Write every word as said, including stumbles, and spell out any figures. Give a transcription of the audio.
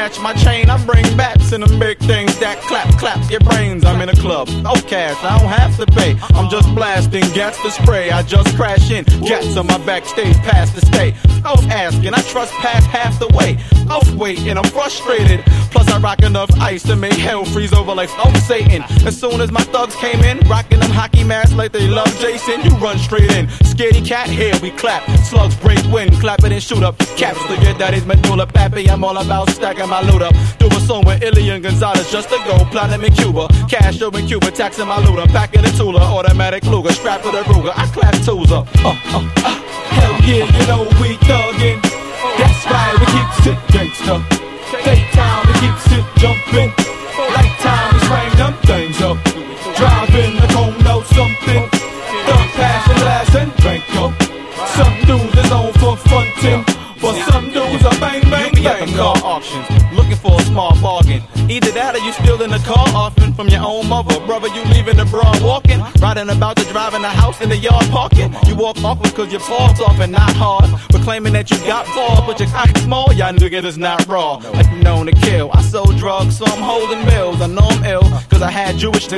snatch my chain, I bring bats and them big things that clap, clap your brains. I'm in a club, no cash, I don't have to pay. I'm just blasting gats to spray. I just crash in, gats on my backstage pass to stay. Off asking, I trust past half the way. Off waiting, I'm frustrated. Plus I rock enough ice to make hell freeze over like oh Satan. As soon as my thugs came in, rocking them hockey masks like they love Jason, you run straight in. Scaredy cat, here we clap. Slugs break wind, clap it and shoot up. Caps to your daddy's medulla, pappy. I'm all about stacking my loot up. Do a song with Ilian Gonzalez just to go. Platinum in Cuba, Castro in Cuba, taxing my loot up. Packing the Tula, automatic Luger, strapped to the Ruger. I clap twos up. Uh, uh, uh. Hell yeah, you know we thuggin'. That's right, we keep shit gangsta. Daytime, we keep shit jumpin'. Nighttime, we swing them things up. Driving the cone out something. Thug passion, glass and drink up. Some dudes is on for frontin', but some dudes are bang bang bang. At the car auctions, looking for a small bargain. Either that or you still in the car often from your own mother. Brother, you leaving the broad walking, riding about to driving the house in the yard parking. You walk awkward cause your paws off and not hard, but claiming that you got balls, but your cock small. Y'all niggas is not raw, like you known to kill. I sold drugs, so I'm holding bills. I know I'm ill cause I had Jewish